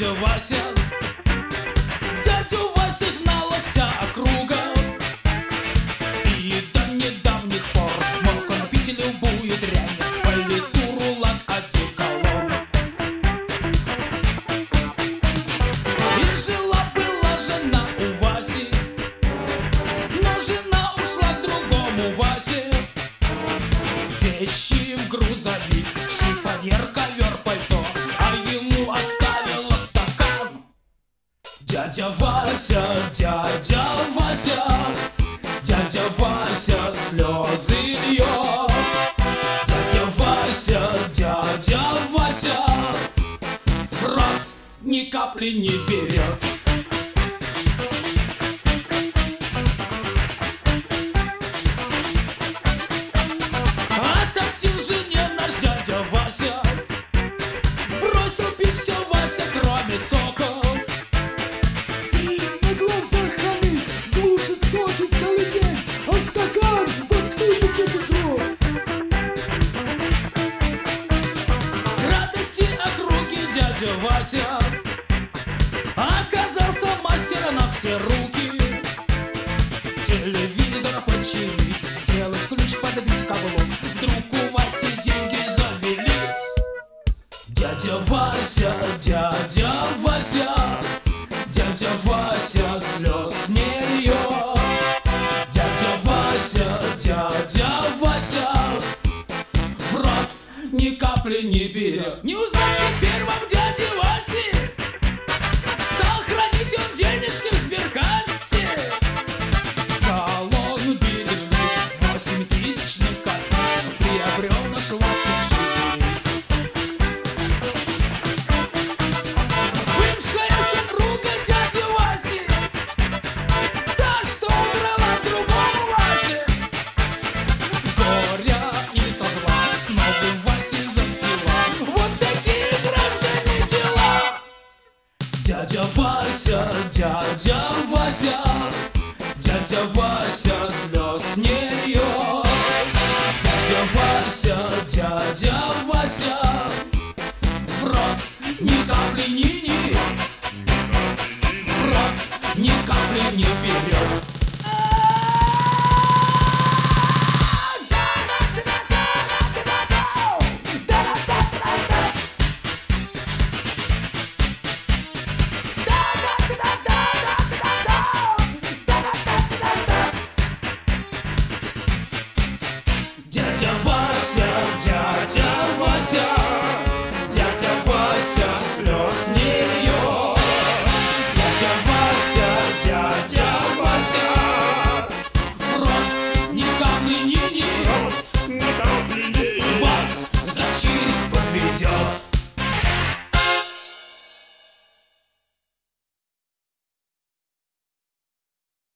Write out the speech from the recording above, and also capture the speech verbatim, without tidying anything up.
дядя Вася. Дядю Васю знала вся округа, и до недавних пор мог он пить любую дрянь, политуру, лак, одеколон. И жила-была жена у Васи, но жена ушла к другому Васе. Вещи в грузовик, шифонер, ковер, пальто, а ему оставила стакан. Дядя Вася, дядя Вася, дядя Вася слезы льет. Дядя Вася, дядя Вася в рот ни капли не берет. Отомстил жене наш дядя Вася, бросил пить все Вася, кроме соков. И на глазах хамит, глушит соки целый день, а в стакан воткнул букетик роз. К радости округи дядя Вася оказался мастера на все руки. Телевизор починить, сделать ключ, подбить каблук. Вдруг у Васи деньги завелись. Дядя Вася, дядя Вася, дядя Вася слез не льет. Дядя Вася, дядя Вася в рот ни капли не берет. Не узнать теперь вам дяди Васи, стал хранить он денежки в сберкассе. Стал он бережный, восемь тысяч накопил, приобрел наш Вася живый. Бывшая супруга дяди Васи, та, что удрала к другому Васе, с горя или со зла с новым Васей запила. Вот такие, граждане, дела. Дядя Вася, дядя Вася, дядя Вася слез не льет. Дядя Вася, дядя Вася в рот ни капли ни-ни, в рот ни капли не берет. Дядя Вася, дядя Вася, дядя Вася слез не льет. Дядя Вася, дядя Вася в рот ни капли не